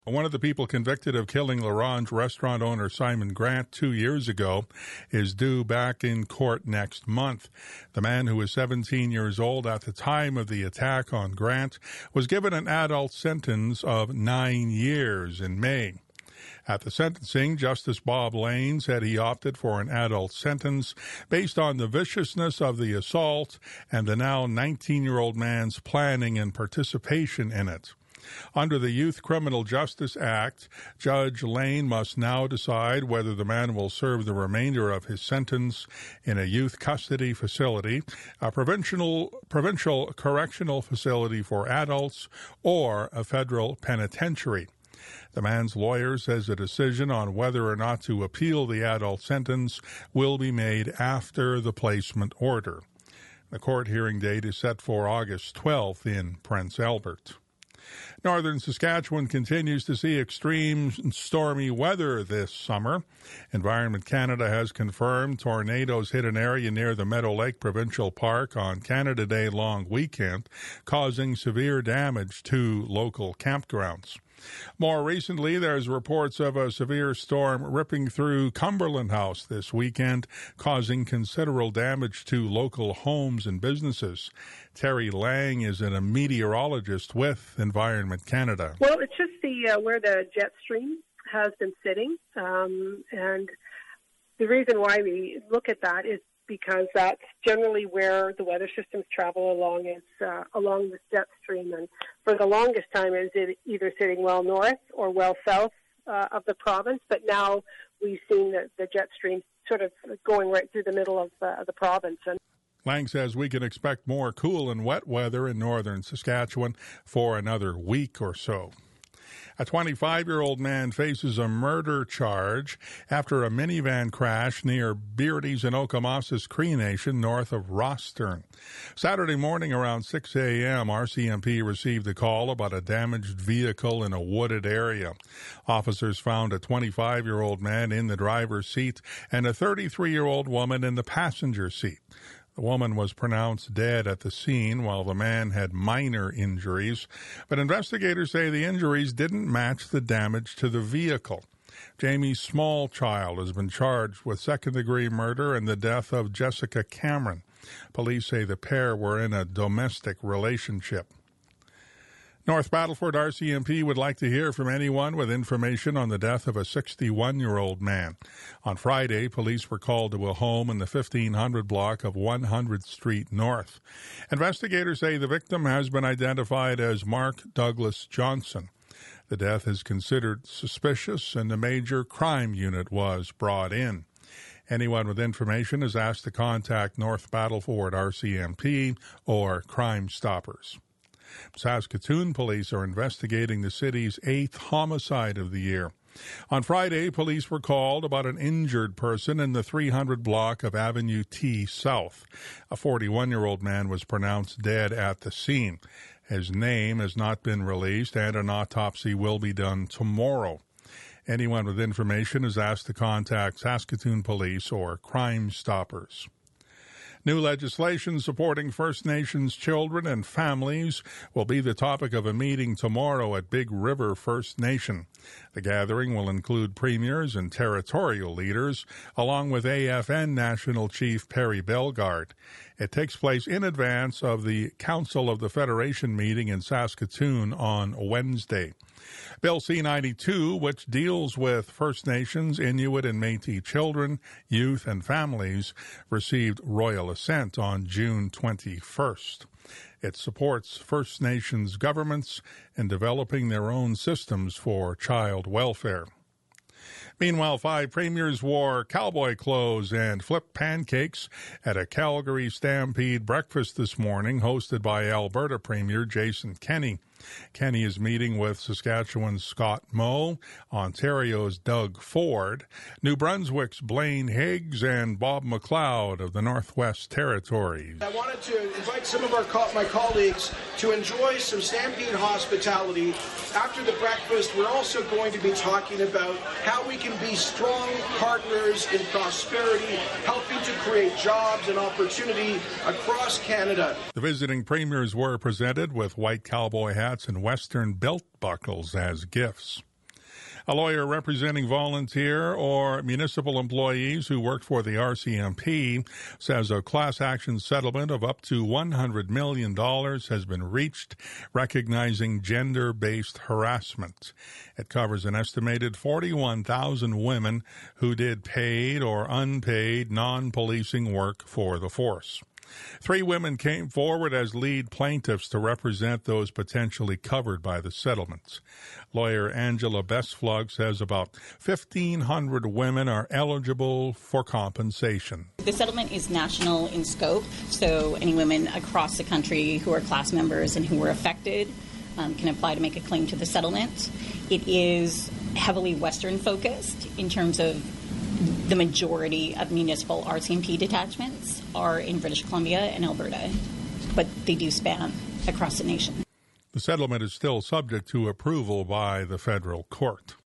One of the people convicted of killing L'Orange restaurant owner Simon Grant 2 years ago is due back in court next month. The man, who was 17 years old at the time of the attack on Grant, was given an adult sentence of 9 years in May. At the sentencing, Justice Bob Lane said he opted for an adult sentence based on the viciousness of the assault and the now 19-year-old man's planning and participation in it. Under the Youth Criminal Justice Act, Judge Lane must now decide whether the man will serve the remainder of his sentence in a youth custody facility, a provincial correctional facility for adults, or a federal penitentiary. The man's lawyer says a decision on whether or not to appeal the adult sentence will be made after the placement order. The court hearing date is set for August 12th in Prince Albert. Northern Saskatchewan continues to see extreme stormy weather this summer. Environment Canada has confirmed tornadoes hit an area near the Meadow Lake Provincial Park on Canada Day long weekend, causing severe damage to local campgrounds. More recently, there's reports of a severe storm ripping through Cumberland House this weekend, causing considerable damage to local homes and businesses. Terry Lang is a meteorologist with Environment Canada. Well, it's just where the jet stream has been sitting, and the reason why we look at that is because that's generally where the weather systems travel along, is along the jet stream. And for the longest time, it was either sitting well north or well south of the province. But now we've seen the jet stream sort of going right through the middle of the province. And Lang says we can expect more cool and wet weather in northern Saskatchewan for another week or so. A 25-year-old man faces a murder charge after a minivan crash near Beardy's in Okamosas Cree Nation north of Rostern. Saturday morning around 6 a.m., RCMP received a call about a damaged vehicle in a wooded area. Officers found a 25-year-old man in the driver's seat and a 33-year-old woman in the passenger seat. The woman was pronounced dead at the scene, while the man had minor injuries, but investigators say the injuries didn't match the damage to the vehicle. Jamie Smallchild has been charged with second-degree murder and the death of Jessica Cameron. Police say the pair were in a domestic relationship. North Battleford RCMP would like to hear from anyone with information on the death of a 61-year-old man. On Friday, police were called to a home in the 1500 block of 100th Street North. Investigators say the victim has been identified as Mark Douglas Johnson. The death is considered suspicious and a major crime unit was brought in. Anyone with information is asked to contact North Battleford RCMP or Crime Stoppers. Saskatoon police are investigating the city's 8th homicide of the year. On Friday, police were called about an injured person in the 300 block of Avenue T South. A 41-year-old man was pronounced dead at the scene. His name has not been released, and an autopsy will be done tomorrow. Anyone with information is asked to contact Saskatoon Police or Crime Stoppers. New legislation supporting First Nations children and families will be the topic of a meeting tomorrow at Big River First Nation. The gathering will include premiers and territorial leaders, along with AFN National Chief Perry Bellegarde. It takes place in advance of the Council of the Federation meeting in Saskatoon on Wednesday. Bill C-92, which deals with First Nations, Inuit, and Métis children, youth, and families, received royal assent on June 21st. It supports First Nations governments in developing their own systems for child welfare. Meanwhile, 5 premiers wore cowboy clothes and flipped pancakes at a Calgary Stampede breakfast this morning hosted by Alberta Premier Jason Kenney. Kenney is meeting with Saskatchewan's Scott Moe, Ontario's Doug Ford, New Brunswick's Blaine Higgs, and Bob McLeod of the Northwest Territories. I wanted to invite some of my colleagues to enjoy some Stampede hospitality. After the breakfast, we're also going to be talking about how we can be strong partners in prosperity, helping to create jobs and opportunity across Canada. The visiting premiers were presented with white cowboy hats and Western belt buckles as gifts. A lawyer representing volunteer or municipal employees who worked for the RCMP says a class action settlement of up to $100 million has been reached, recognizing gender-based harassment. It covers an estimated 41,000 women who did paid or unpaid non-policing work for the force. 3 women came forward as lead plaintiffs to represent those potentially covered by the settlements. Lawyer Angela Bestflug says about 1,500 women are eligible for compensation. The settlement is national in scope, so any women across the country who are class members and who were affected can apply to make a claim to the settlement. It is heavily Western focused in terms of the majority of municipal RCMP detachments are in British Columbia and Alberta, but they do span across the nation. The settlement is still subject to approval by the federal court.